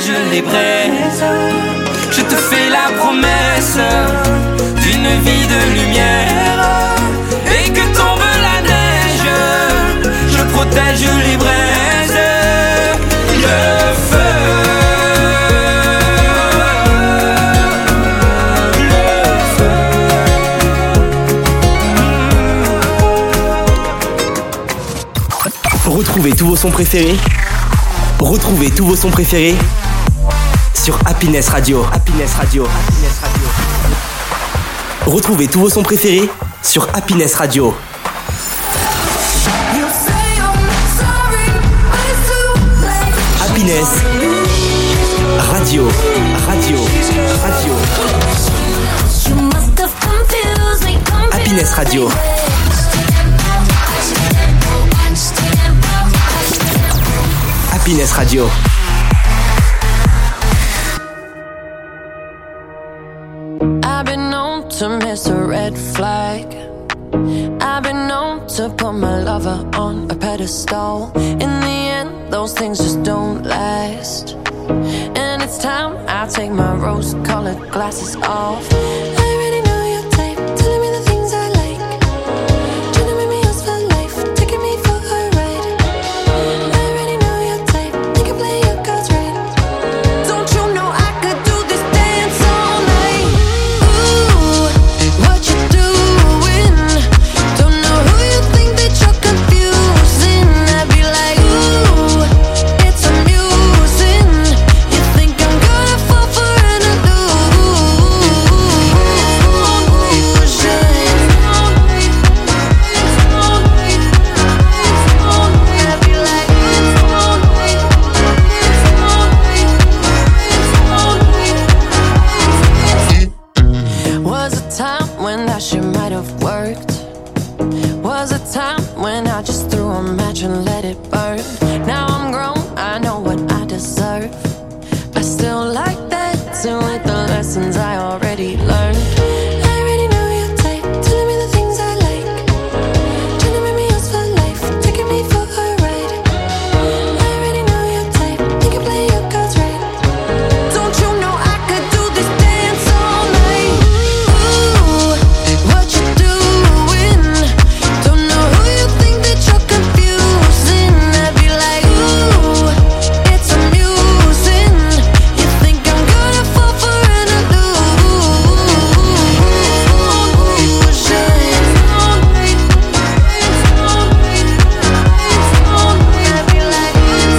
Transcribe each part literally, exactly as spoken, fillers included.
je les braise. Je te fais la promesse d'une vie de lumière. Et que tombe la neige, je protège les braises. Le feu. Retrouvez tous vos sons préférés. Retrouvez tous vos sons préférés sur Happiness Radio. Happiness Radio. Happiness Radio. Retrouvez tous vos sons préférés sur Happiness Radio. Happiness Radio. Radio. Radio. Happiness Radio. Happiness Radio. I've been known to miss a red flag. I've been known to put my lover on a pedestal. In the end, those things just don't last. And it's time I take my rose-colored glasses off. I already know your type, telling me the things I like. Trying to make me yours for life, taking me for a ride. I already know your type, you can play your cards right. Don't you know I could do this dance all night? Ooh, what you doing? Don't know who you think that you're confusing. I'd be like, ooh, it's amusing. You think I'm gonna fall for an illusion? I'd be like, was a time when that shit might have worked. Was a time when I just threw a match and let it burn. Now I'm grown, I know what I deserve. I still like that, so with the lessons I already learned. I already know your type, telling me the things I like. Trying to make me yours for life, taking me for a ride. I already know your type, you can play your cards right. Don't you know I could do this dance all night? Ooh, what you doing? Don't know who you think that you're confusing. I'd be like, ooh, it's amusing. You think I'm gonna fall for an illusion? I'd be like,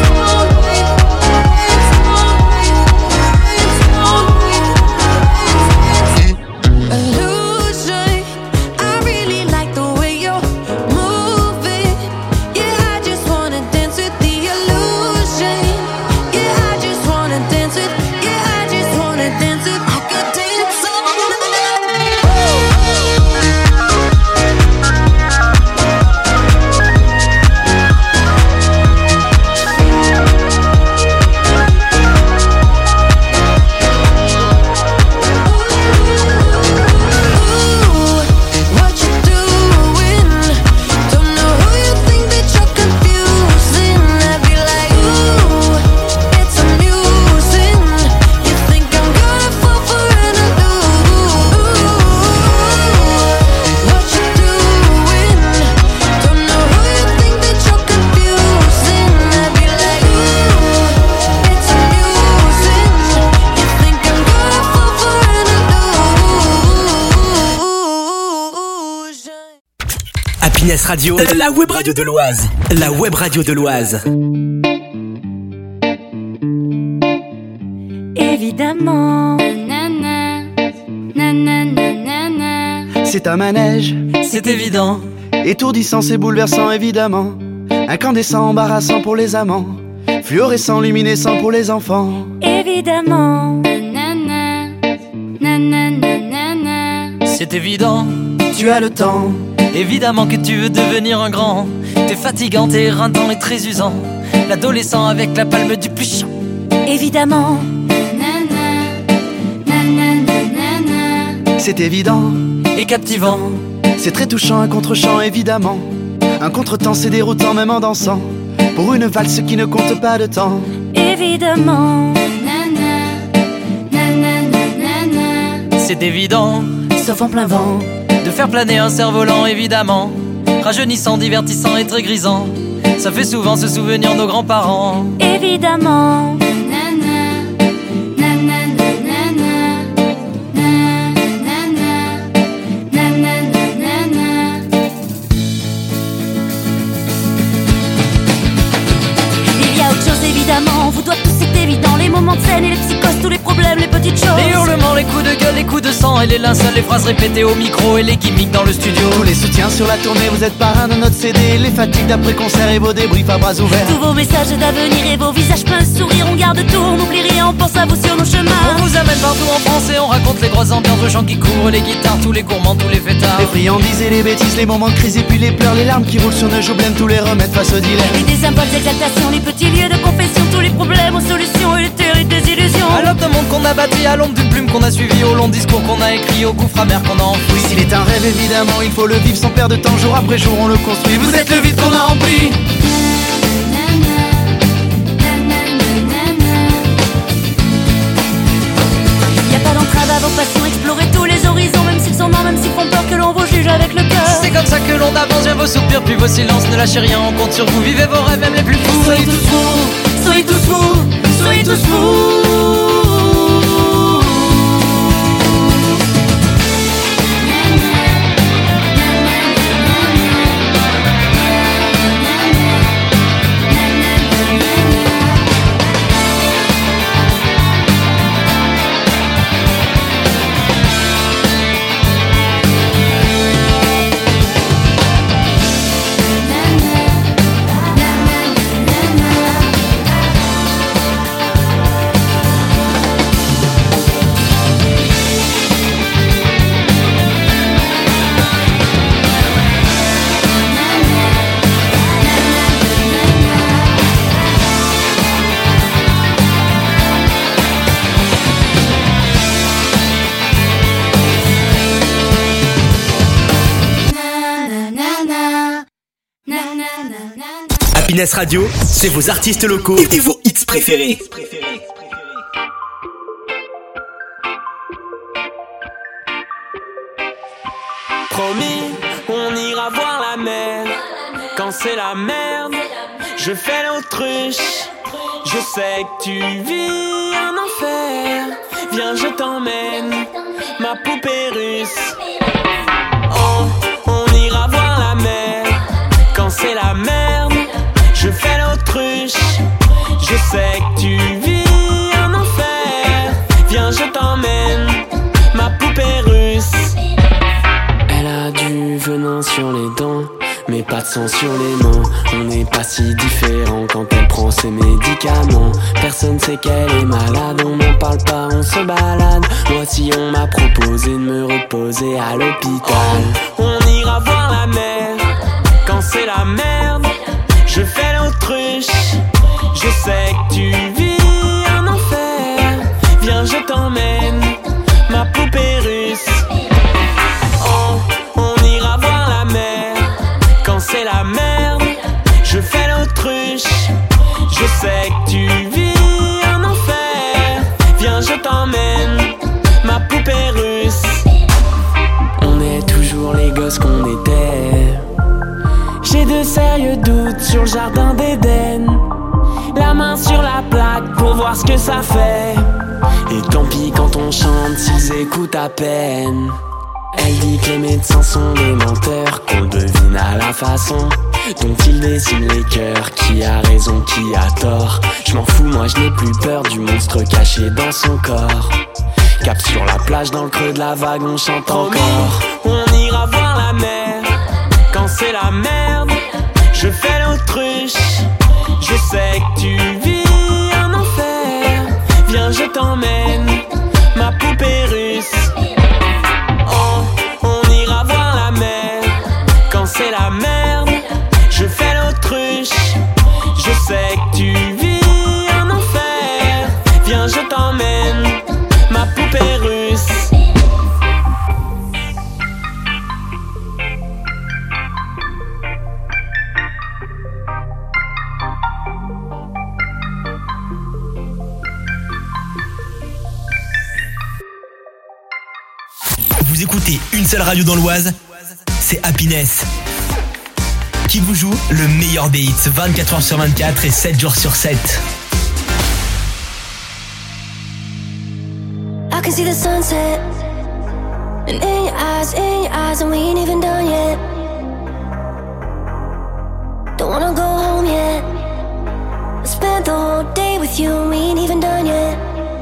illusion. I really like the way you're moving. Yeah, I just wanna dance with the illusion. Yeah, I just wanna dance with. Yeah, I just wanna dance with. I could dance all Ooh, what you doing? Don't know who you think that you're confusing. I'd be like, ooh, it's amusing. You think I'm gonna fall for an illusion? What you doing? Don't know who you think that you're confusing. I'd be like, ooh, it's amusing. You think I'm gonna fall for an illusion? Happiness Radio, la web radio de l'Oise. La web radio de l'Oise. Évidemment. Nanana, nanana, nanana. C'est un manège, C'est évident. étourdissant, c'est bouleversant évidemment. Incandescent, embarrassant pour les amants. Fluorescent, luminescent pour les enfants. Évidemment. Nanana, nanana, nanana. C'est évident. Tu as le temps, Évidemment que tu veux devenir un grand. T'es fatigant, t'es éreintant et très usant. L'adolescent avec la palme du plus chiant. Évidemment. Nanana, nanana, nanana. c'est évident. Et captivant. C'est très touchant, un contre-champ évidemment. Un contretemps, c'est déroutant même en dansant. Pour une valse qui ne compte pas de temps. Évidemment. Nanana. c'est évident, sauf en plein vent, de faire planer un cerf-volant évidemment. Rajeunissant, divertissant et très grisant, ça fait souvent se souvenir nos grands-parents. Évidemment. Évidemment, vous doit tous, c'est évident. Les moments de scène et les psychoses, tous les problèmes, les petites choses. Les hurlements, les coups de gueule, les coups de sang et les linceuls, les phrases répétées au micro et les gimmicks dans le studio. Tous les soutiens sur la tournée, vous êtes parrain de notre C D. Les fatigues d'après-concert et vos débriefs à bras ouverts. Tous vos messages d'avenir et vos visages pleins de sourires. On garde tout, on n'oublie rien, on pense à vous sur nos chemins. On vous amène partout en France et on raconte les grosses ambiances, aux gens qui courent, les guitares, tous les gourmands, tous les fêtards. Les friandises et les bêtises, les moments de crise et puis les pleurs, les larmes qui roulent sur nos joues, blême tous les remèdes face au dilemme. Les désimpôts, d'exaltation, les petits lieux de confession, tous les problèmes aux solutions et les terribles désillusions. À l'aube d'un monde qu'on a bâti, à l'ombre d'une plume qu'on a suivi, au long discours qu'on a écrit, au gouffre amer qu'on a enfoui. S'il est un rêve évidemment, il faut le vivre sans perdre de temps, jour après jour on le construit. Vous êtes le vide qu'on a rempli. Y'a pas d'entrave à vos passions, explorez tous les horizons, même s'ils sont morts, même s'ils font peur que l'on vous juge avec le cœur. C'est comme ça que l'on avance, vient vos soupirs puis vos silences, ne lâchez rien, on compte sur vous, vivez vos rêves même les plus fous. Soyez tous fous, soyez tous fous, soyez tous fous. Happiness Radio, c'est vos artistes locaux et vos hits préférés. Promis, on ira voir la mer. Quand c'est la merde, je fais l'autruche. Je sais que tu vis un enfer. Viens, je t'emmène, ma poupée russe. Oh, on ira voir la mer. Quand c'est la merde, je fais l'autruche. Je sais que tu vis un enfer. Viens, je t'emmène, ma poupée russe. Elle a du venin sur les dents, mais pas de sang sur les mains. On n'est pas si différents quand elle prend ses médicaments. Personne sait qu'elle est malade, on n'en parle pas, on se balade. Moi si on m'a proposé de me reposer à l'hôpital. Oh, on ira voir la mer. Quand c'est la merde, je fais l'autruche. Je sais que tu vis un enfer. Viens, je t'emmène, ma poupée russe. Oh, on ira voir la mer. Quand c'est la merde, je fais l'autruche. Je sais que tu vis un enfer. Viens, je t'emmène, ma poupée russe. On est toujours les gosses qu'on était. J'ai de sérieux doutes sur le jardin d'Éden. La main sur la plaque pour voir ce que ça fait. Et tant pis quand on chante s'ils écoutent à peine. Elle dit que les médecins sont des menteurs, qu'on le devine à la façon dont ils dessinent les cœurs. Qui a raison, qui a tort, je m'en fous, moi je n'ai plus peur du monstre caché dans son corps. Cap sur la plage, dans le creux de la vague, on chante encore. On ira voir la mer. Quand c'est la merde, je fais l'autruche. Je sais que tu vis un enfer. Viens, je t'emmène, ma poupée russe. Oh, on ira voir la mer. Quand c'est la merde, je fais l'autruche. Je sais que tu vis un enfer. Viens, je t'emmène, ma poupée russe. Vous écoutez une seule radio dans l'Oise, c'est Happiness. Qui vous joue le meilleur des hits vingt-quatre heures sur vingt-quatre et sept jours sur sept. I can see the sunset, and in your eyes, in your eyes, and we ain't even done yet. Don't wanna go home yet. I spent the whole day with you, and we ain't even done yet.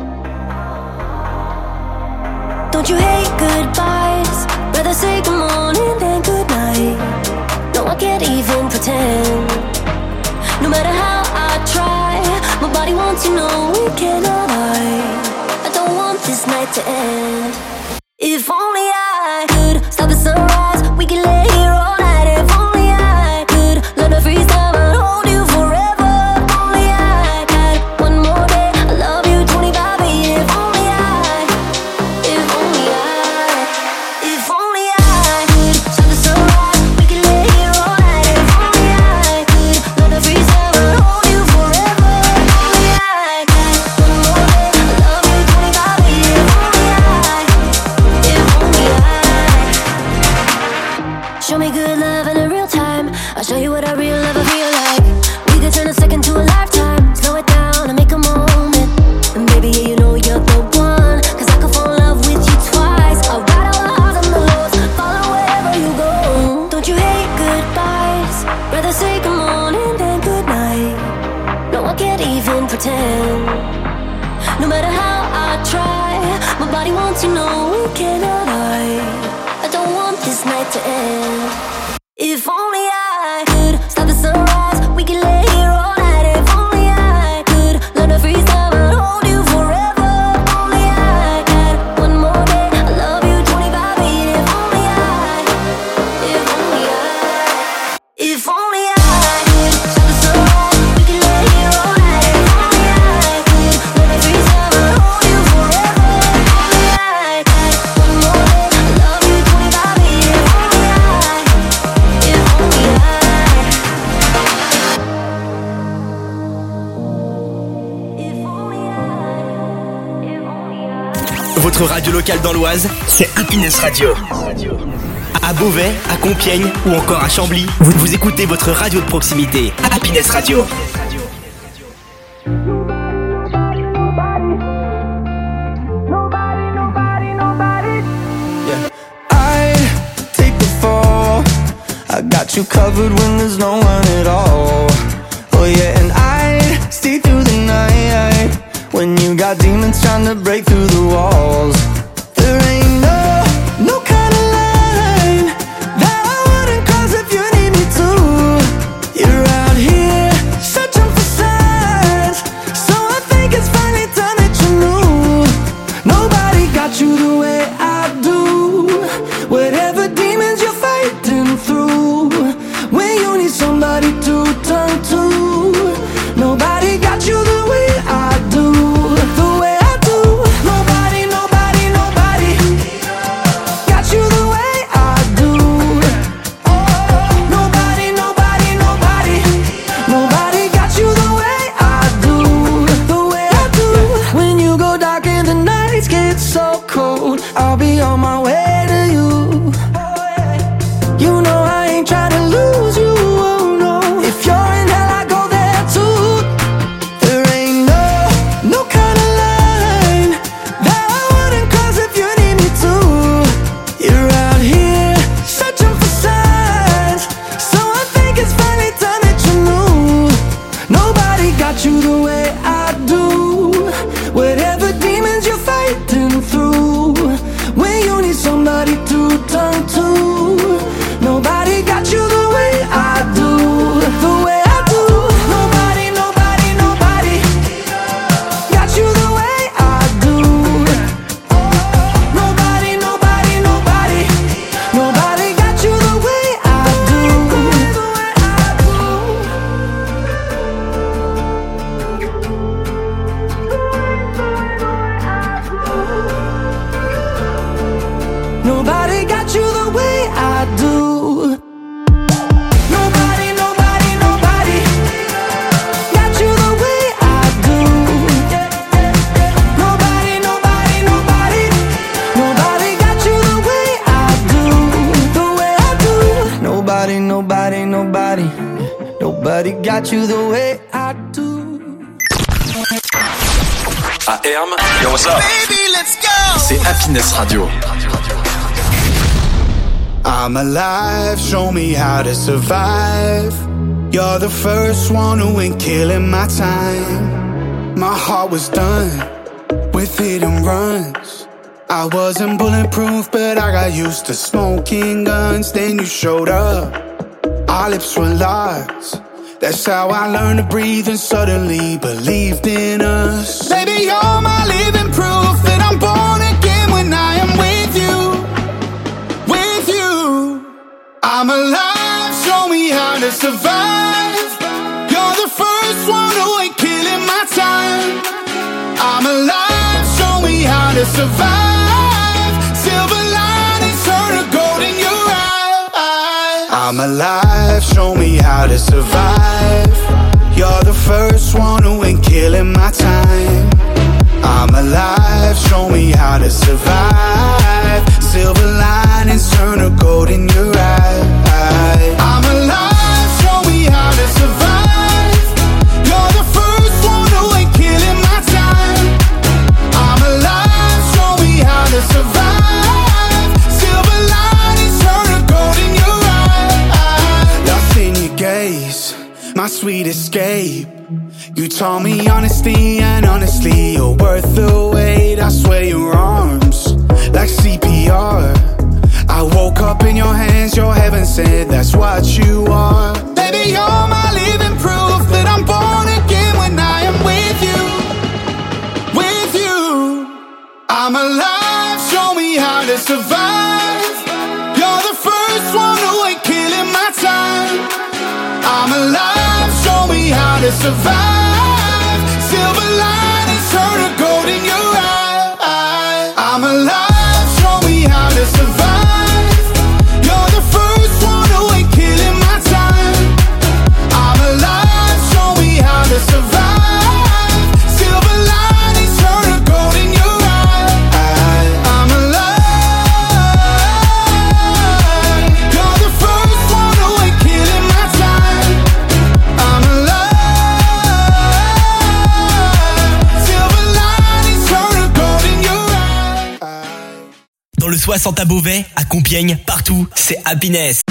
Don't you hate goodbyes? Rather say good morning than good night. No, I can't even pretend. No matter how I try, my body wants to know we cannot hide. I don't want this night to end. If only I could stop the sunrise, we could lay here all night. If only I could learn to freeze time and hold you forever. If only I had one more day, I love you twenty-five years. If only I, if only I, if only I could stop the sunrise, we could lay here all night. If only I could learn to freeze time and hold you forever. If only I had one more day, I love you twenty-five years. If only I, if only I. Show me good love in a real time. I'll show you what a real lover feel like. We could turn a second to a lifetime. Slow it down and make a moment. And baby, yeah, you know you're the one. Cause I could fall in love with you twice. I'll ride all the highs and the lows, follow wherever you go. Don't you hate goodbyes? Rather say good morning than good night. No, I can't even pretend. No matter how I try, my body wants to know we cannot hide. I don't want this night to end. If only I could stop the sunrise, we could lay here all night. If only I could learn to freeze time and hold you forever. If only I had one more day, I love you twenty-five years. If only I, if only I, if only I could stop the sunrise, we could lay here all night. If only I could learn to freeze time and hold you forever. If only I had one more day, I love you twenty-five years. If only I, if only I. Votre radio locale dans l'Oise, c'est Happiness Radio. À Beauvais, à Compiègne ou encore à Chambly, vous, vous écoutez votre radio de proximité, Happiness Radio. I take the fall. I got you covered when there's no one at all. Oh yeah, and I stay through the night when you got demons trying to break through the walls. There ain't no, no kind of line that I wouldn't cross if you need me to. You're out here searching for signs, so I think it's finally time that you knew. Nobody got you the way I do. Whatever demons you're fighting through, when you need somebody to turn to, nobody got you the way I do. The way I do. Nobody, nobody, nobody nobody got you the way I do. À Herm, yo what's up? Baby, let's go. C'est Happiness Radio. I'm alive, show me how to survive. You're the first one who ain't killing my time. My heart was done with hit and runs. I wasn't bulletproof, but I got used to smoking guns. Then you showed up, our lips were locked. That's how I learned to breathe and suddenly believed in us. Baby, you're my living proof that I'm born again when I am with you. With you, I'm alive, show me how to survive. You're the first one who ain't killing my time. I'm alive, show me how to survive. Silver linings turn to gold in your eyes. I'm alive, show me how to survive. You're the first one who ain't killing my time. I'm alive, show me how to survive. Silver linings turn to gold in your eyes. I'm alive, show me how to survive. You're the first one who ain't killing my time. I'm alive, show me how to survive. Silver linings turn to gold in your eyes. Lost in your gaze, my sweet escape. You taught me honesty, and honestly, you're worth the wait. I swear your arms, like C P R. I woke up in your hands, your heaven sent, that's what you are. Baby, you're my living proof that I'm born again when I am with you. With you, I'm alive, show me how to survive. You're the first one who ain't killing my time. I'm alive, show me how to survive. Silver linings turn to gold in your eyes. I'm alive, show me how to survive. You're the first one who ain't killing my time. I'm alive, show me how to survive. Silver linings turn to gold in your eyes. I'm alive. You're the first one who ain't killing my time. I'm alive. Silver linings turn to gold in your eyes. Dans le soixante à Beauvais, à Compiègne, partout, c'est Happiness.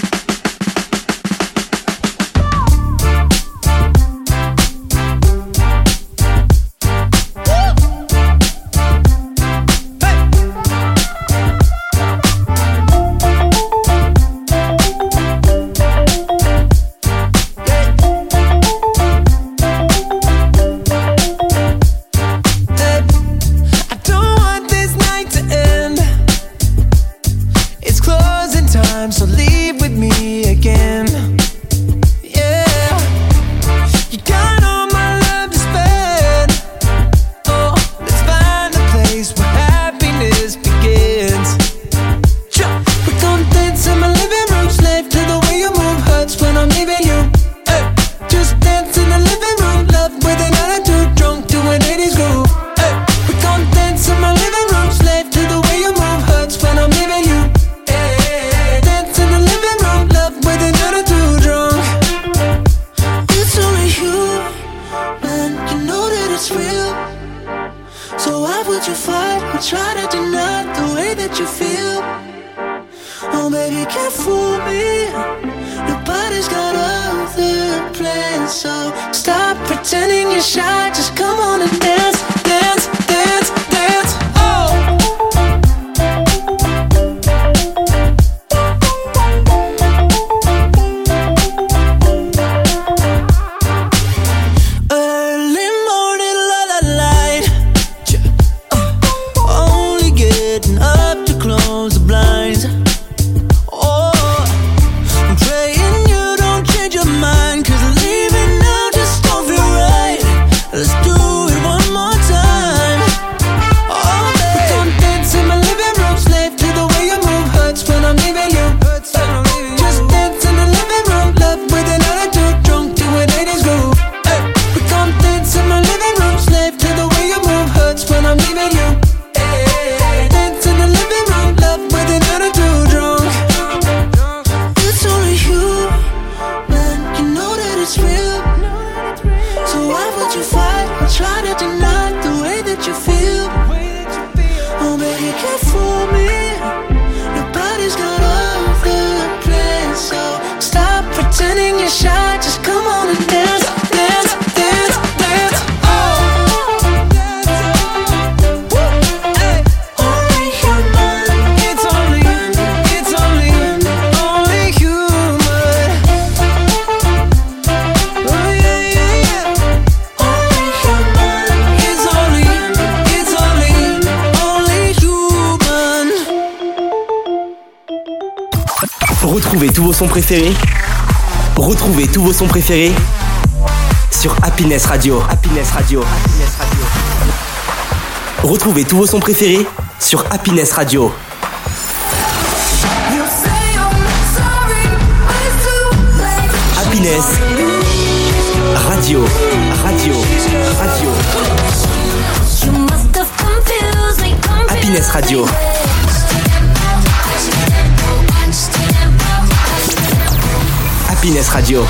I don't want this night to end. It's closing time, so leave with me again. Yeah, you got all my love to spend. Oh, let's find a place where happiness begins. Sure. We're gonna dance in my living room, slave to the way you move, hurts when I'm leaving you. Hey, just dance in the living room, love with an attitude, drunk to an eighties groove. Hey, we're gonna dance in my living room, slave to the way you move, hurts when I'm leaving you. Hey, dance in the living room, love with an attitude, drunk. It's only you, man, you know that it's real. So why would you fight or try to deny the way that you feel? Oh baby, can't fool me. Nobody's got other plans, so stop pretending you're shy. Just come on and dance, dance, dance, dance. Oh. Early morning, la la light. Uh, only getting up to close the blinds. Oh, I'm praying you don't change your mind, 'cause leaving now just don't feel right. Let's do it one more time. Oh, babe, we gon' dance in my living room, slave to the way you move, hurts when I'm leaving you. Just dance in the living room, love with an attitude, drunk to an eighties groove. Hey, we gon' dance in my living room, slave to the way you move, hurts when I'm leaving you. Hey, dance in the living room, love with an attitude, drunk. It's only you, man, you know that it's real. Retrouvez tous vos sons préférés. Retrouvez tous vos sons préférés sur Happiness Radio. Happiness Radio. Happiness Radio. Retrouvez tous vos sons préférés sur Happiness Radio. Happiness Radio. Radio. Radio. Happiness Radio. Happiness Radio.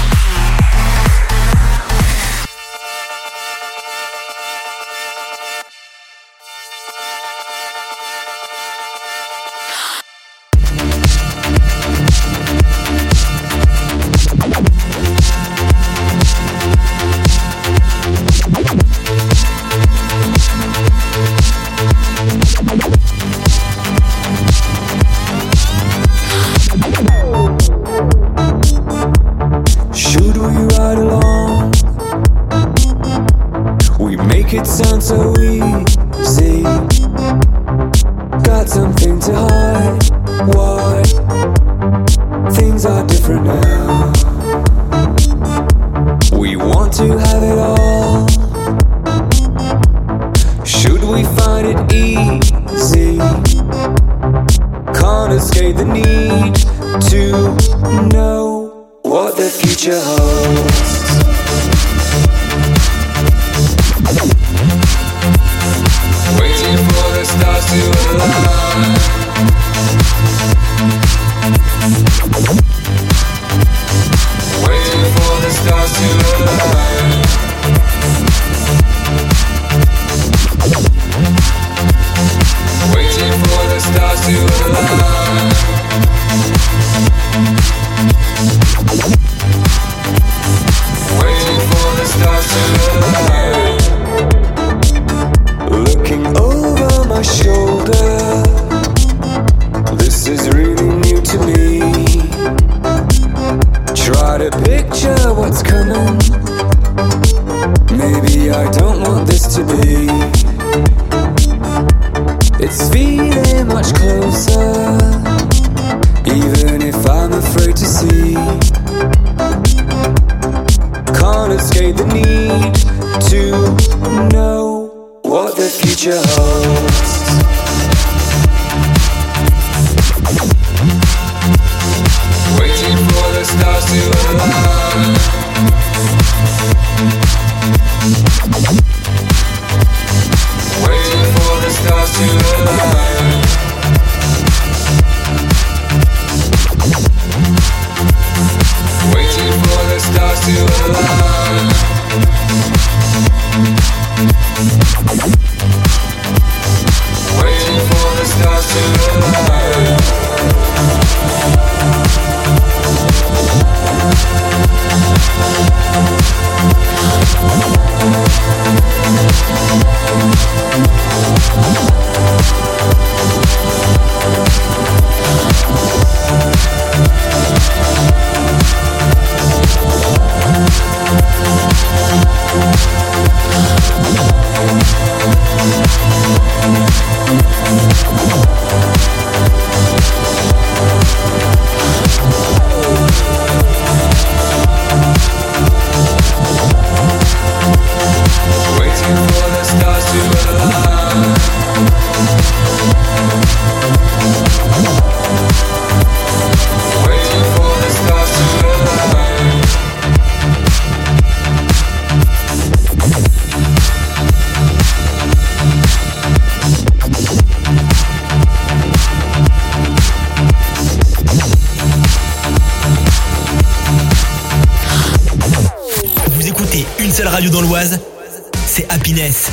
Radio dans l'Oise, c'est Happiness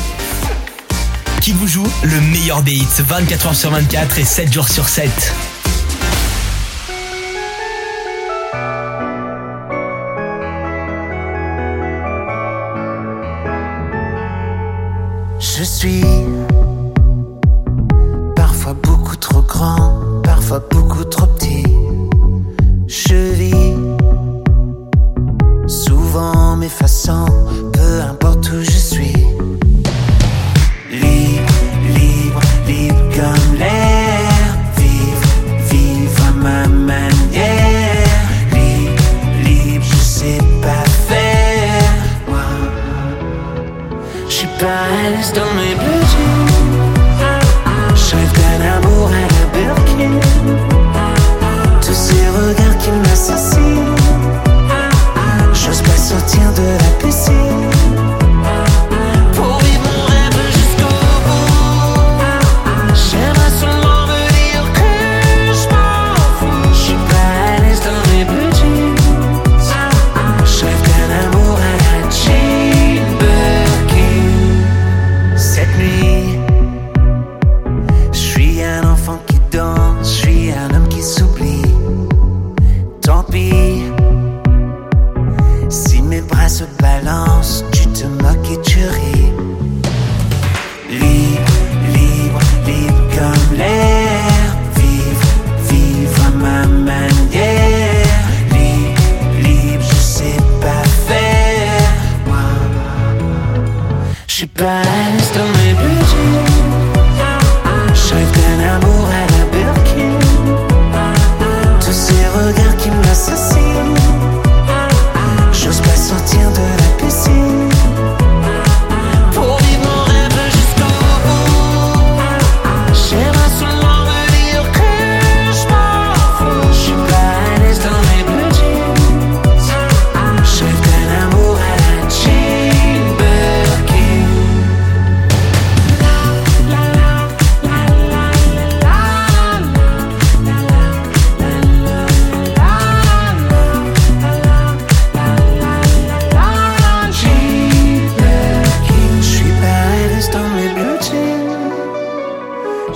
qui vous joue le meilleur des hits vingt-quatre heures sur vingt-quatre et sept jours sur sept. Je suis parfois beaucoup trop grand, parfois beaucoup trop petit. Je vis souvent m'effaçant, peu importe où je suis. Libre, libre, libre comme l'air. Vivre, vivre à ma manière.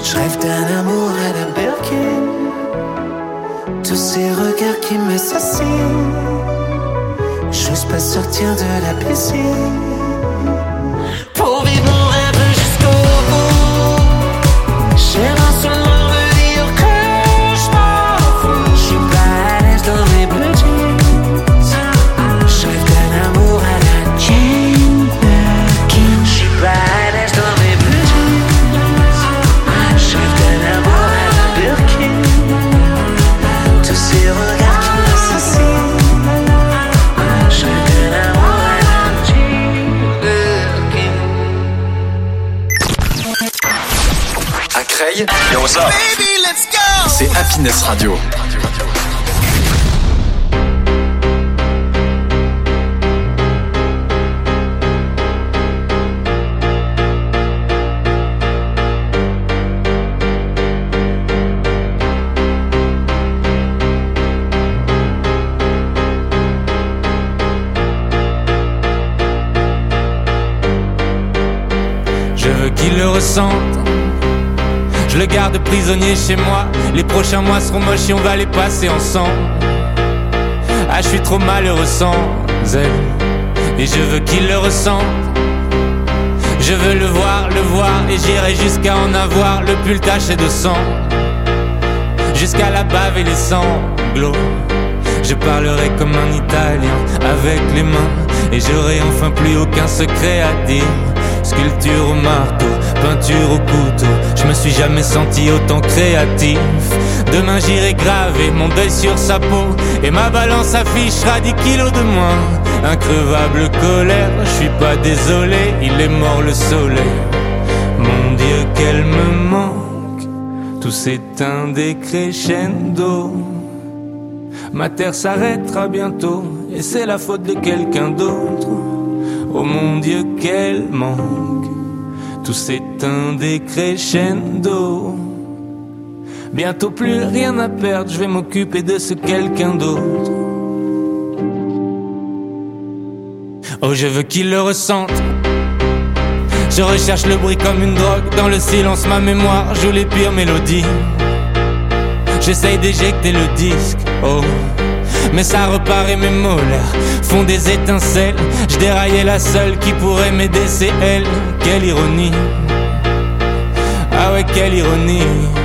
Je rêve d'un amour à la Birkin. Tous ces regards qui m'assassinent. J'ose pas sortir de la piscine. Pour vivre mon rêve jusqu'au bout. J'aimerais seulement me dire que je m'en fous. Je suis pas à l'aise dans mes blue jeans. Je rêve d'un amour à la Jane Birkin. Je suis pas à l'aise dans mes blue jeans. Je rêve d'un amour à la Birkin. Tous ces regards qui m'assassinent. Je rêve d'un amour à la Jane Birkin. À Creil, yo what's up? Baby, let's go! C'est Happiness Radio. Je veux qu'il le ressente. Je le garde prisonnier chez moi. Les prochains mois seront moches et on va les passer ensemble. Ah, je suis trop malheureux sans elle. Et je veux qu'il le ressente. Je veux le voir, le voir. Et j'irai jusqu'à en avoir le pull taché de sang. Jusqu'à la bave et les sanglots. Je parlerai comme un Italien avec les mains. Et j'aurai enfin plus aucun secret à dire. Sculpture au marteau, peinture au couteau. Je me suis jamais senti autant créatif. Demain j'irai graver mon deuil sur sa peau. Et ma balance affichera dix kilos de moins. Increvable colère, je suis pas désolé. Il est mort le soleil. Mon Dieu qu'elle me manque. Tout s'éteint des crescendo. Ma terre s'arrêtera bientôt. Et c'est la faute de quelqu'un d'autre. Oh mon Dieu qu'elle manque. Tout s'éteint des crescendo. Bientôt plus rien à perdre. Je vais m'occuper de ce quelqu'un d'autre. Oh je veux qu'il le ressente. Je recherche le bruit comme une drogue. Dans le silence ma mémoire joue les pires mélodies. J'essaye d'éjecter le disque. Oh mais ça repart et mes molaires font des étincelles. Je déraillais la seule qui pourrait m'aider, c'est elle. Quelle ironie. Ah ouais quelle ironie.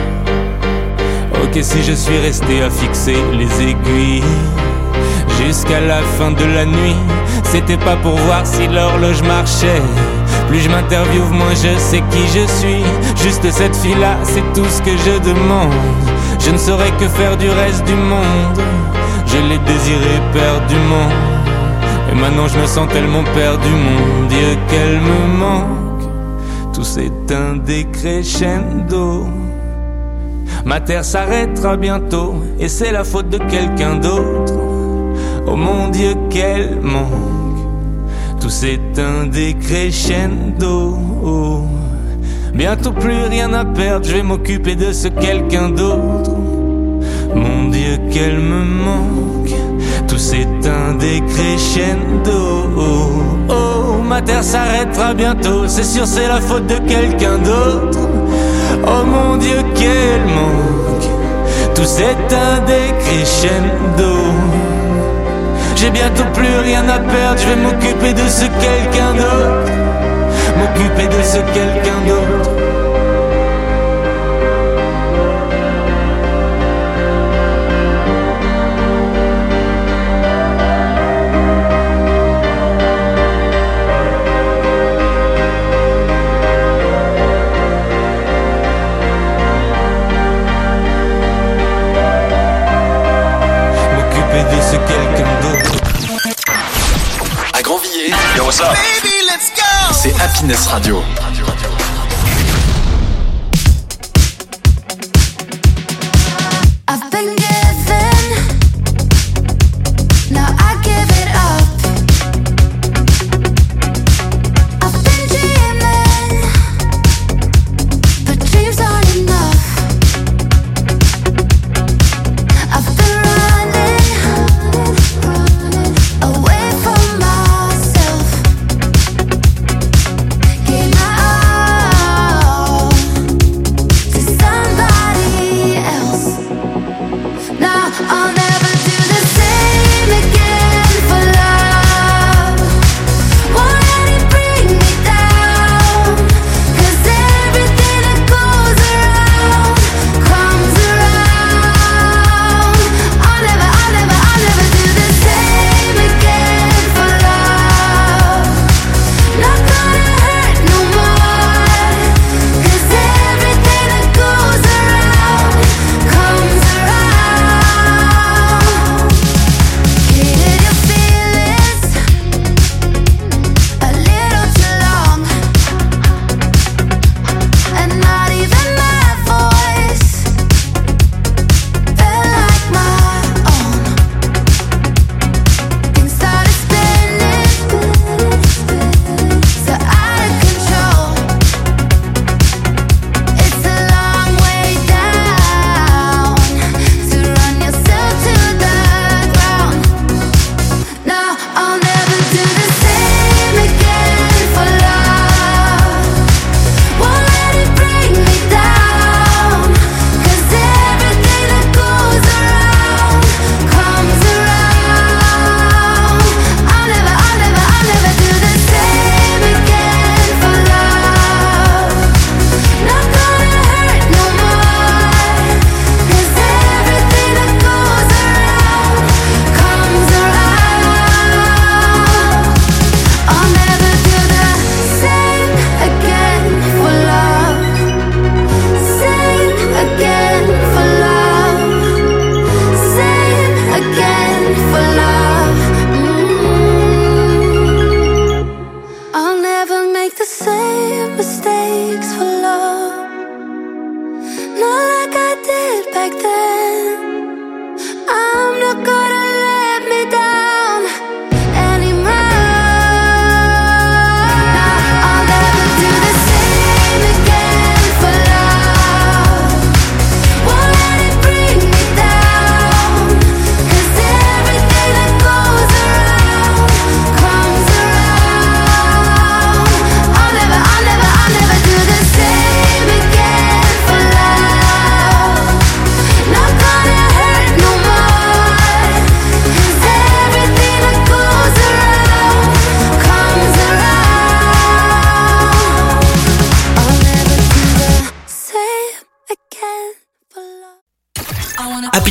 Ok si je suis resté à fixer les aiguilles jusqu'à la fin de la nuit, c'était pas pour voir si l'horloge marchait. Plus je m'interviewe, moins je sais qui je suis. Juste cette fille-là, c'est tout ce que je demande. Je ne saurais que faire du reste du monde. Je l'ai désiré perdument. Et maintenant je me sens tellement perdu, mon Dieu qu'elle me manque. Tout s'éteint des crescendo. Ma terre s'arrêtera bientôt. Et c'est la faute de quelqu'un d'autre. Oh mon Dieu qu'elle manque. Tout s'éteint des crescendo. Oh. Bientôt plus rien à perdre. Je vais m'occuper de ce quelqu'un d'autre. Mon Dieu qu'elle me manque. Tout s'éteint des crescendo. Oh, oh, ma terre s'arrêtera bientôt. C'est sûr c'est la faute de quelqu'un d'autre. Oh mon Dieu qu'elle manque. Tout s'éteint des crescendo. J'ai bientôt plus rien à perdre. Je vais m'occuper de ce quelqu'un d'autre. M'occuper de ce quelqu'un d'autre. Yo what's up? Baby, let's go! C'est Happiness Radio. I've been given, now I give it up. I've been dreaming, but dreams aren't enough. I've been running away from myself. Can I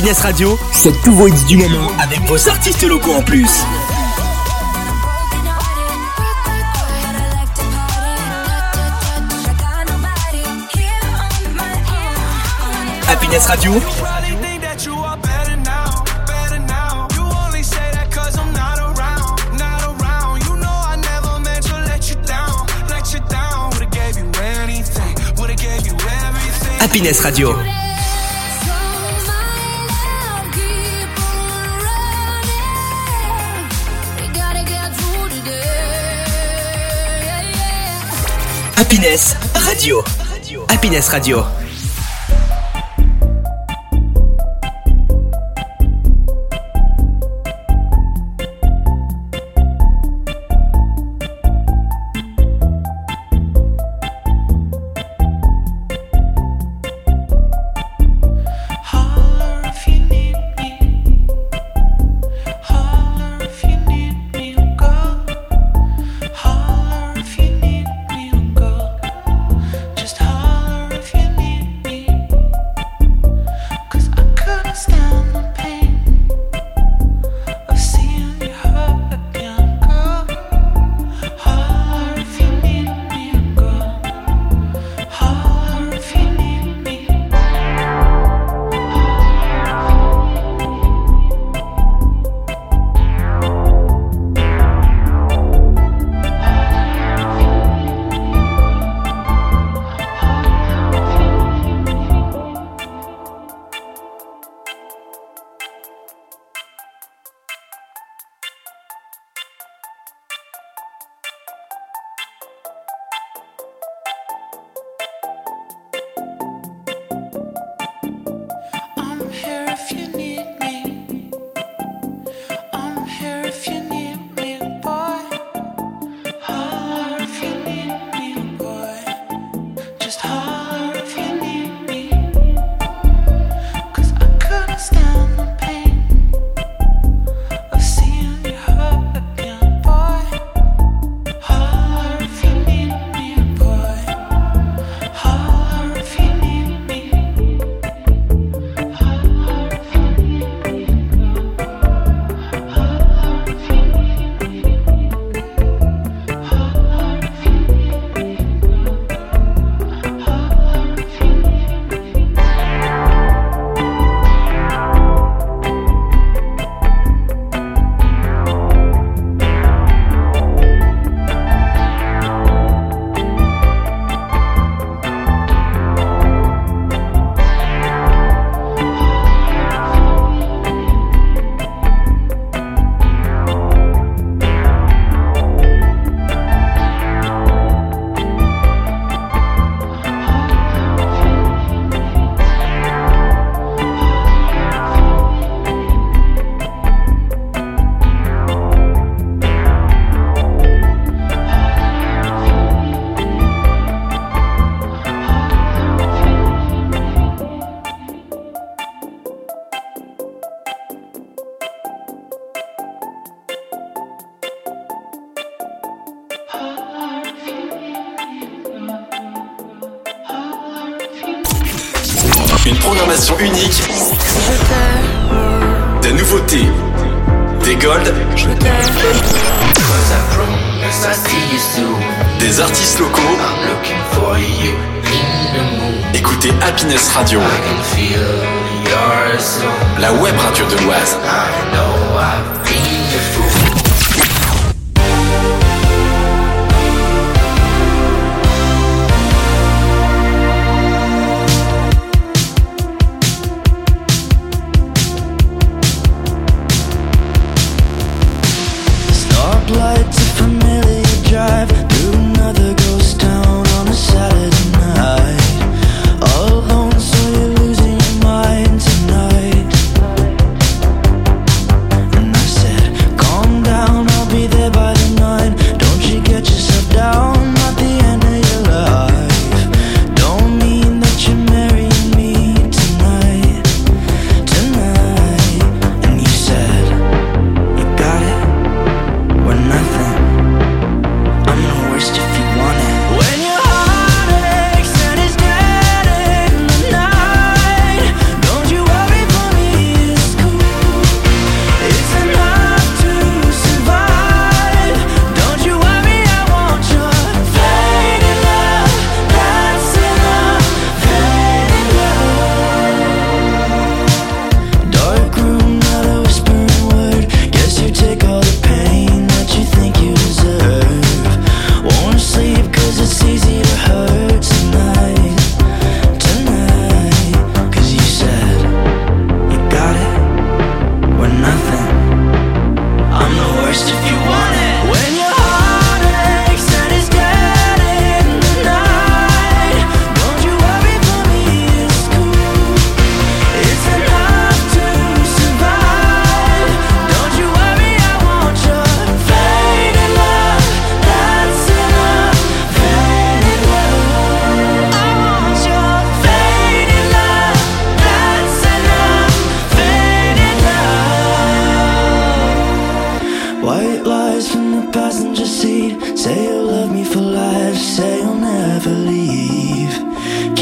Happiness Radio, c'est tous vos hits du moment avec vos artistes locaux en plus. Happiness Radio. Happiness Radio. Happiness Radio. Happiness Radio. Une programmation unique, des nouveautés, des golds, des artistes locaux. Écoutez Happiness Radio, la web radio de l'Oise. Say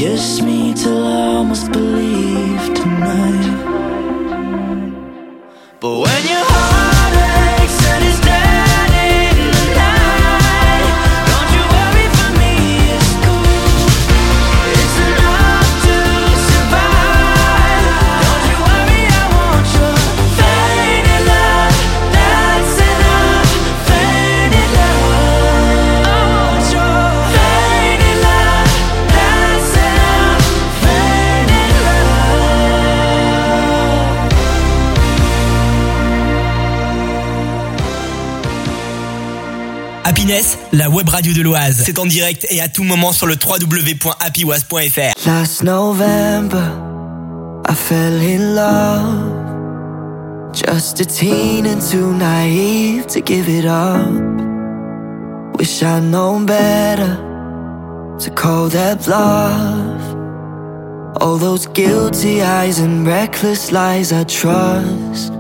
Kiss me till I almost believe tonight. But when your heart aches and is dead in the night, don't you worry, for me it's cool. It's enough to survive. Don't you worry, I want your faded love. That's enough, faded love. I want your faded love. That's enough, faded love. Happiness, la web radio de l'Oise. C'est en direct et à tout moment sur le w w w point happy oise point f r. Last November, I fell in love. Just a teen and too naive to give it up. Wish I'd known better to call that bluff. All those guilty eyes and reckless lies I trust.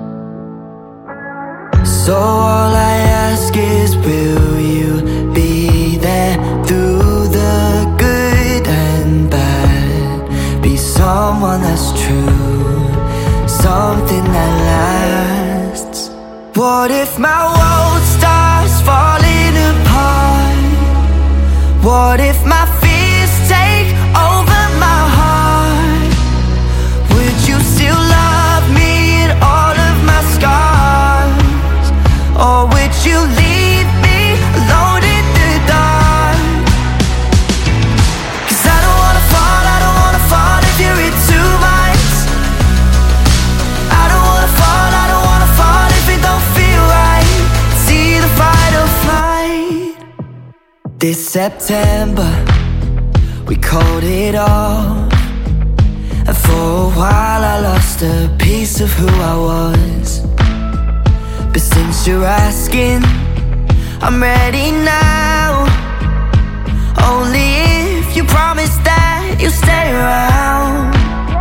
So all I ask is, will you be there through the good and bad? Be someone that's true, something that lasts. What if my world starts falling apart? What if my fears take over my heart? Would you still love me in all of my scars? Or would you leave me alone in the dark? Cause I don't wanna fall, I don't wanna fall if you're in two minds. I don't wanna fall, I don't wanna fall if it don't feel right. It's either fight or flight. This September, we called it off. And for a while I lost a piece of who I was. But since you're asking, I'm ready now. Only if you promise that you'll stay around.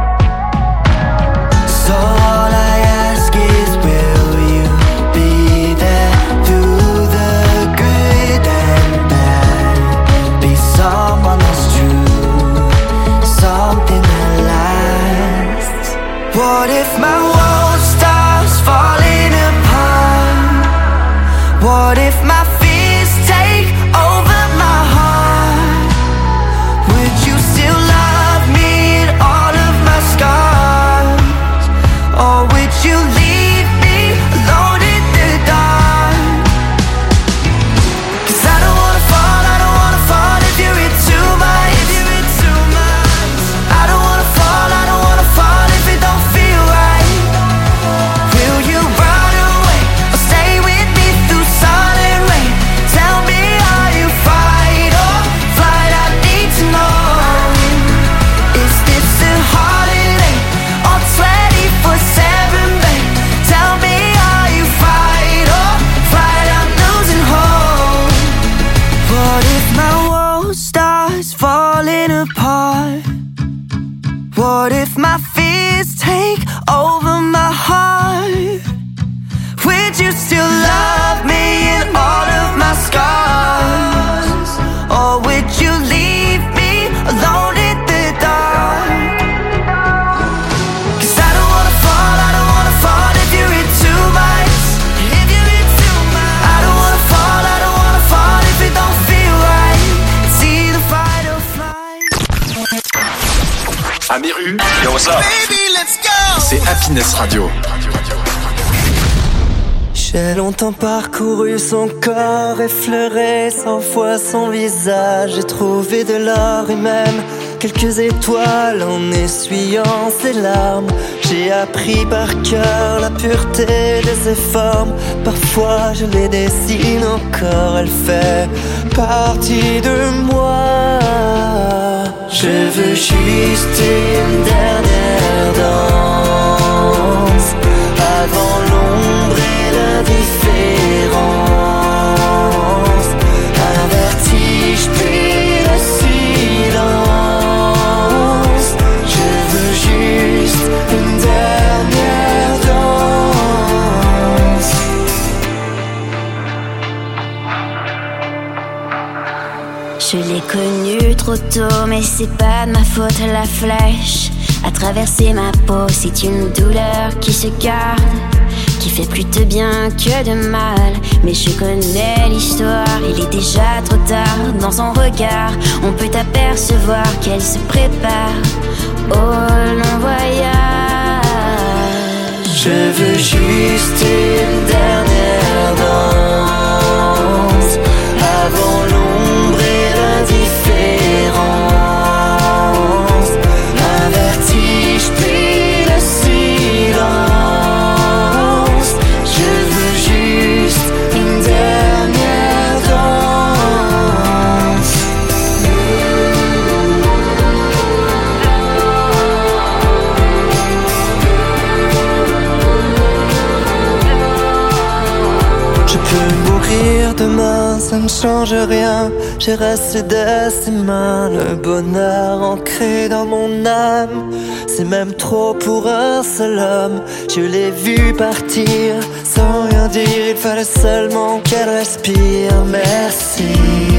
So all I ask is, will you be there through the good and bad? Be someone that's true, something that lasts. What if my world starts falling apart? What if my fears take over my heart? Would you still love me in all of my scars? Or would you leave me alone in the dark? Cause I don't wanna fall, I don't wanna fall if you're in two minds. If you're in two minds. I don't wanna fall, I don't wanna fall if it don't feel right. Will you run away or stay with me through sun and rain? Tell me, are you fight or flight? I need to know. Is this a holiday or twenty-four seven, babe? Tell me, are you fight or flight? I'm losing hope. What if my world starts falling apart? What if my fears take over my heart? Would you still love me in all of my scars? Or would you leave me alone in the dark? Cause I don't wanna fall, I don't wanna fall if you're in two minds. If you're in two minds. I don't wanna fall, I don't wanna fall if it don't feel right. It's either fight or flight. Amiru, yo what's up? Baby, let's go! C'est Happiness Radio. J'ai longtemps parcouru son corps, effleuré cent fois son visage. J'ai trouvé de l'or et même quelques étoiles en essuyant ses larmes. J'ai appris par cœur la pureté de ses formes. Parfois je les dessine encore, elle fait partie de moi. Je veux juste une dernière danse avant l'ombre et l'indifférence. Un vertige puis le silence. Je veux juste une dernière danse. Je l'ai connu trop tôt, mais Mais c'est pas de ma faute, la flèche a traversé ma peau. C'est une douleur qui se garde, qui fait plus de bien que de mal. Mais je connais l'histoire, il est déjà trop tard. Dans son regard, on peut apercevoir qu'elle se prépare au long voyage. Je veux juste une dernière danse avant l'ombre et l'indifférence. Un vertige puis le silence. Je veux juste une dernière danse. Je peux mourir demain, ça ne change rien. J'ai resté de ses mains le bonheur ancré dans mon âme. C'est même trop pour un seul homme. Je l'ai vu partir sans rien dire. Il fallait seulement qu'elle respire. Merci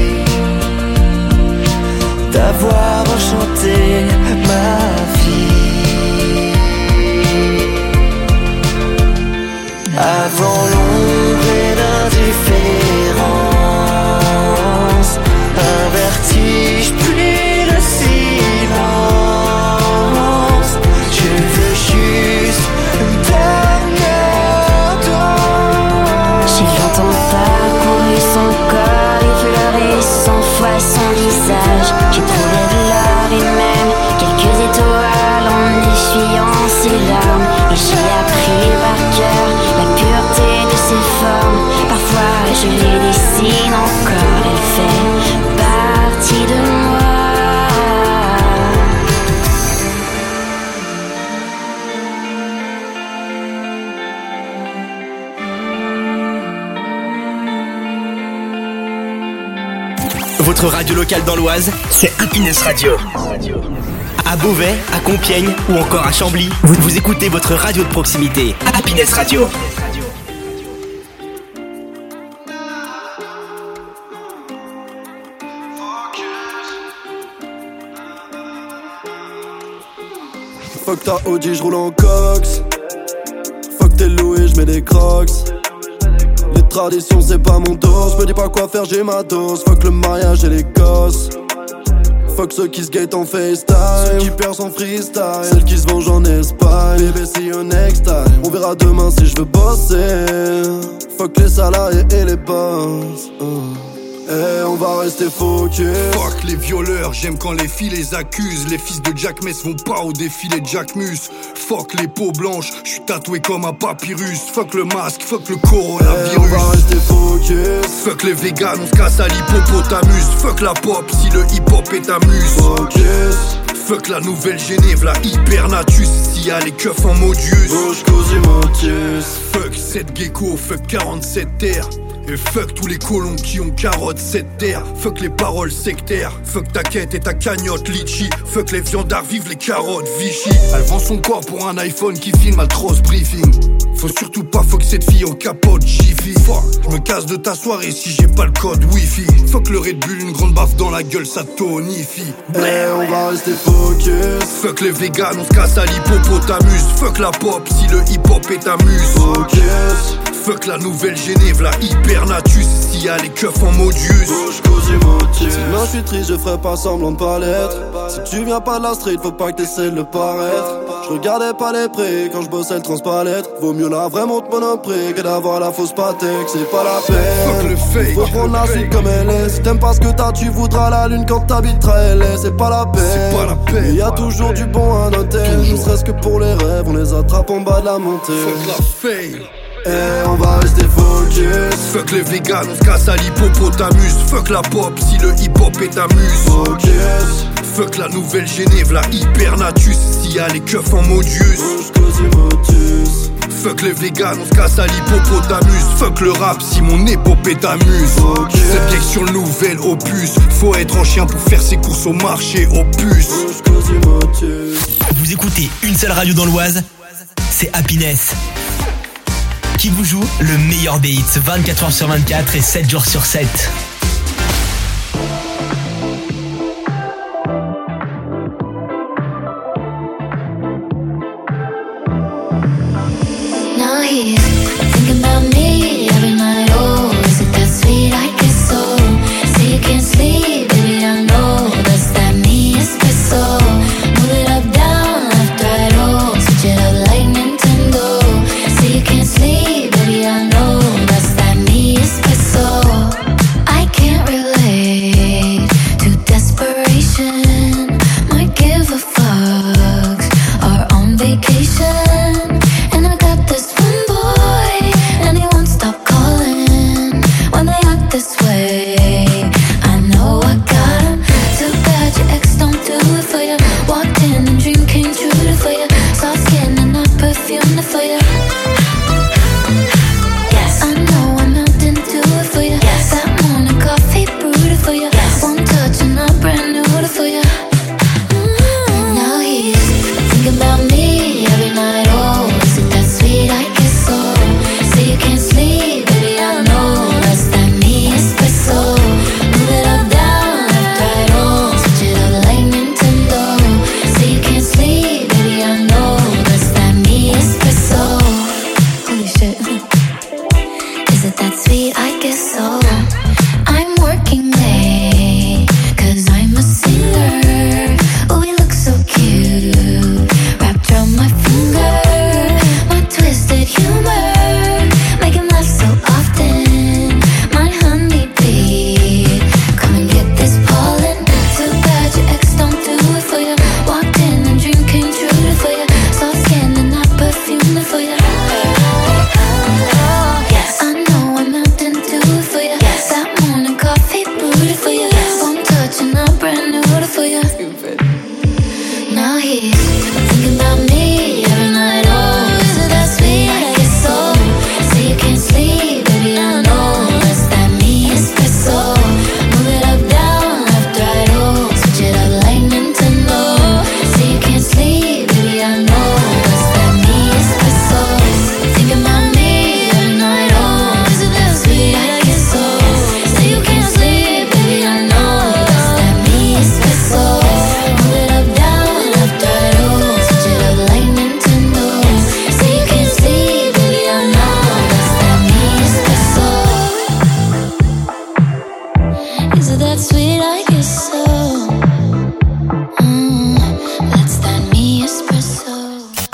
d'avoir enchanté ma vie. Avant l'ombre et l'indifférence, un vertige puis le silence. Je veux juste une dernière danse. J'ai longtemps parcouru son corps, effleuré cent fois son visage. J'ai trouvé de l'or et même quelques étoiles en essuyant ses larmes. Et j'ai appris par cœur la pureté de ses formes. Parfois je les dessine encore, elle fait partie de moi. Votre radio locale dans l'Oise, c'est Happiness Radio. À Beauvais, à Compiègne ou encore à Chambly, vous, vous écoutez votre radio de proximité, Happiness Radio. Fuck ta Audi, j'roule en cox. Fuck tes louis, j'mets des crocs. Les traditions c'est pas mon dos. J'me dis pas quoi faire, j'ai ma dose. Fuck le mariage et les gosses. Fuck ceux qui se guettent en FaceTime, ceux qui percent en freestyle, celles qui se vengent en Espagne. Bébé see you next time. On verra demain si je veux bosser. Fuck les salariés et les boss. uh. Eh, on va rester focus. Fuck les violeurs, j'aime quand les filles les accusent. Les fils de Jack Mess vont pas au défilé de Jack Mus. Fuck les peaux blanches, j'suis tatoué comme un papyrus. Fuck le masque, fuck le coronavirus. Eh, on va rester focus. Fuck les vegans, on se casse à l'hippopotamus. Fuck la pop, si le hip-hop est ta muse. Focus. Fuck la nouvelle Genève, la hypernatus. S'il y a les keufs en modius. Bouge Cosimotus. Fuck cette gecko, fuck quarante-sept terres. Et fuck tous les colons qui ont carotte cette terre. Fuck les paroles sectaires. Fuck ta quête et ta cagnotte litchi. Fuck les viandards, vive les carottes Vichy. Elle vend son corps pour un iPhone qui filme un tross briefing. Faut surtout pas fuck cette fille en capote Jiffy. Fuck, je me casse de ta soirée si j'ai pas le code Wi-Fi. Fuck le Red Bull, une grande baffe dans la gueule, ça tonifie. Eh, on va rester focus. Fuck les vegans, on se casse à l'hippopotamus. Fuck la pop, si le hip-hop est ta muse. Focus. Fuck la nouvelle Genève, la hypernatus. S'il y a les keufs en modius. Bouge Cosimotus. Si demain je suis triste, je ferai pas semblant de pas l'être. Si tu viens pas de la street, faut pas que t'essaies de le paraître. Je regardais pas les prix quand je bossais le transpalette. Vaut mieux la vraie montre monoprix que d'avoir la fausse patek, c'est pas la peine. Fuck le fake. Faut prendre la suite comme elle est. Si t'aimes pas ce que t'as, tu voudras la lune quand t'habiteras L A. C'est pas la peine. C'est pas la peine. Mais y a toujours du bon à noter. Ne serait-ce que pour les rêves, on les attrape en bas de la montée. Fuck la fail. Eh, on va rester focus. Fuck les vegans, on se casse à l'hippopotamus. Fuck la pop, si le hip-hop est ta muse. Focus. Fuck la nouvelle Genève, la hypernatus. S'il y a les keufs en modius. Bouge Cosimotus. Fuck les vegans, on se casse à l'hippopotamus. Fuck le rap, si mon épopée t'amuse. Focus. Cette direction, le nouvel opus. Faut être en chien pour faire ses courses au marché aux puces. Bouge Cosimotus. Vous écoutez une seule radio dans l'Oise, c'est Happiness. Qui vous joue le meilleur des hits vingt-quatre heures sur vingt-quatre et sept jours sur sept.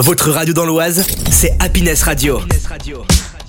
Votre radio dans l'Oise, c'est Happiness Radio. Happiness Radio.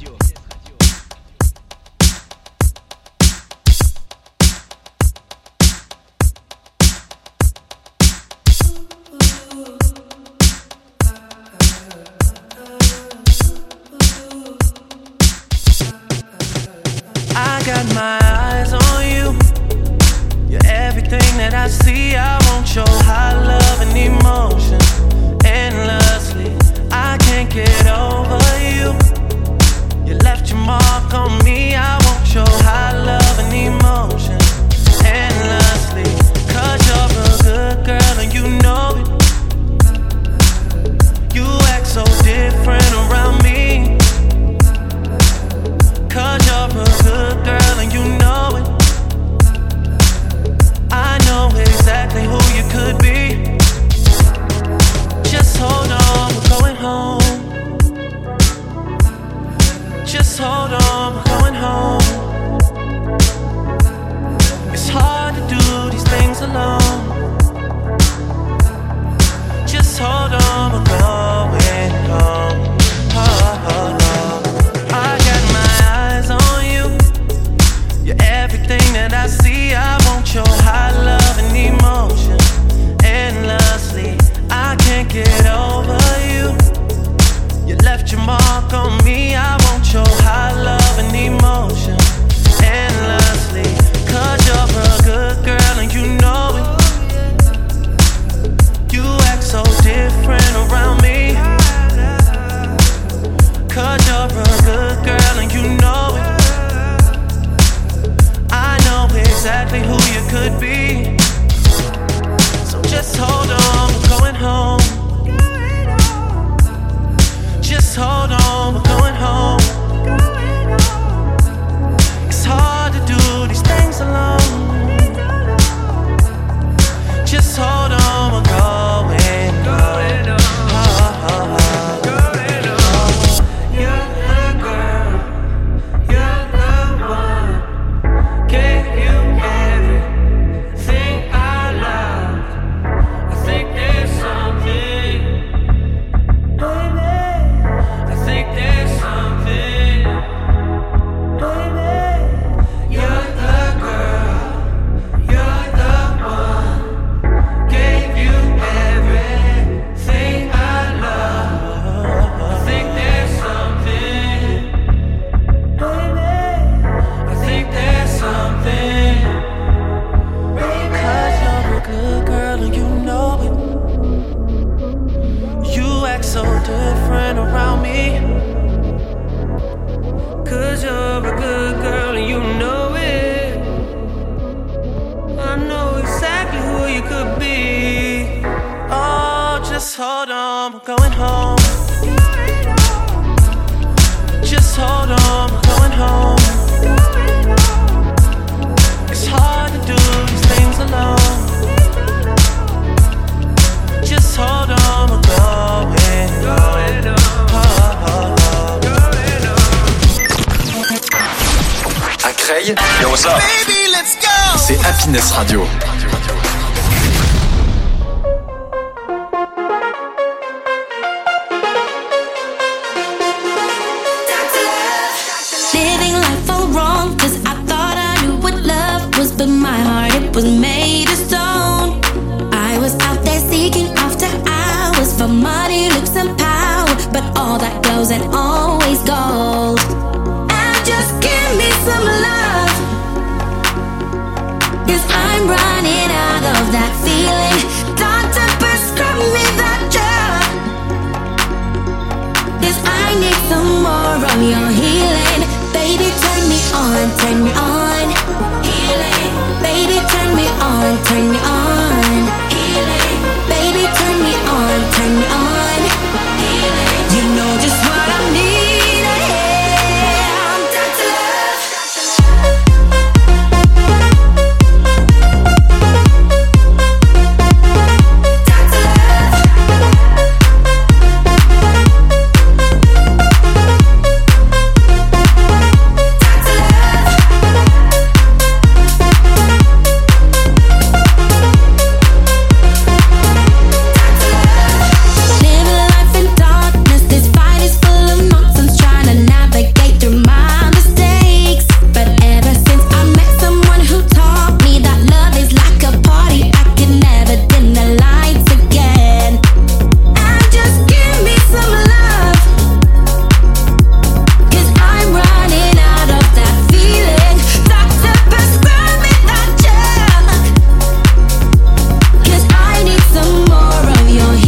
I got my eyes on you. You're everything that I see. I want your high love and emotion endlessly. I can't get over you. You left your mark on me. I want your high love and emotion endlessly. Cause you're a good girl and you know it. You act so different around me. Cause you're a good girl and you know it. I know exactly who you could be. Just hold on, we're going home. Just hold on, we're going home. It's hard to do these things alone. Just hold on, we're going home. Oh, oh, oh. I got my eyes on you. You're everything that I see. I want your high love and emotion endlessly. I can't get over you. You left your mark on me. I want your high love and emotion endlessly. Cause you're a good girl and you know it. You act so different around me. Cause you're a good girl and you know it. I know exactly who you could be. So just hold on, we're going home. Just hold on, we're going home. It's hard to do these things alone. Just hold on, we're going home. Oh, oh, oh. You're the girl, you're the one. Gave you everything I love. I think there's something, baby. I think there's something, baby. You're the girl, you're the one. Gave you everything I love. I think there's something, baby. I think there's something, baby. Cause you're a good girl and you know it. You act so different around me. Cause you're a good girl and you know it. I know exactly who you could be. Oh, just hold on, we're going home. Just hold on, we're going home. It's hard to do these things alone. Just hold on, we're going home. Oh, oh, oh. À Creil, yo what's up? Baby, let's go! C'est Happiness Radio. Living life all wrong, cause I thought I knew what love was, but my heart, it was made of stone. I was out there seeking after hours for money, looks and power, but all that goes and always gold. And just give me some love, cause I'm running out of that feeling.